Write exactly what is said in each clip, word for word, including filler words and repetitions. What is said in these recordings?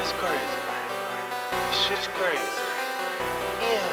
It's crazy. Shit's crazy. Yeah.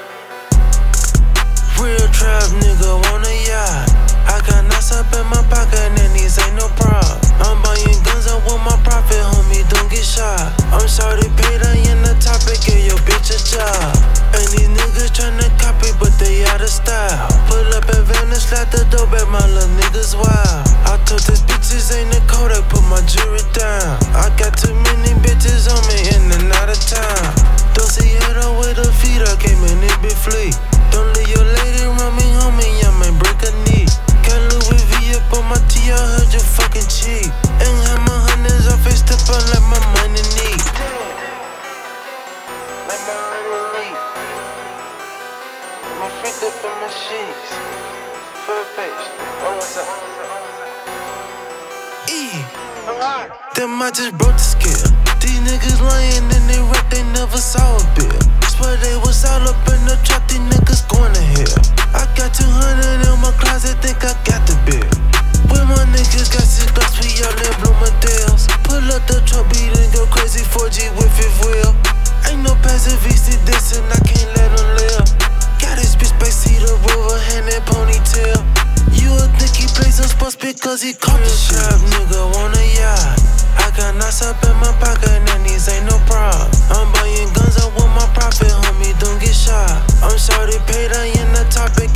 Real trap nigga want a yacht. I got knots up in my pocket and these ain't no prop. I'm buying guns up with my profit, homie, don't get shot. I'm sorry, paid, I in the topic, give your bitch a job. And these niggas tryna copy, but they out of style. Pull up at Venice, slap the dope back, my little niggas wild. I told these bitches ain't the code, I put my jury down. I got too many bitches on me in and out of town. Don't see head up with a feet, I came in it be flee. Don't leave your lady around me, homie, I might break a knee. Got Louis V up on my T, I heard you fucking cheap. Ain't had my hundreds off, face step up like my money neat. Like my honey leak. My feet up in my sheets. Full face. Oh, what's up? E. Alright. Them I just broke the scale. These niggas lying and they rap, they never saw a bill. Swear they was all up in the trap, these niggas going to hell. I got two hundred in my closet, think I got the bill. When my niggas got six blocks, we all in Bloomingdale's. Pull up the truck, beat and go crazy, four G with fifth wheel. Ain't no passive V C this and I can't let them live. Got this bitch by Cedar River, hand and ponytail. You would think he plays some sports because he caught the shit. Trap nigga want a yacht. I got knots up in my pocket and these ain't no prop. I'm buying guns up with my profit, homie, don't get shot. I'm sorry, paid, I in the topic,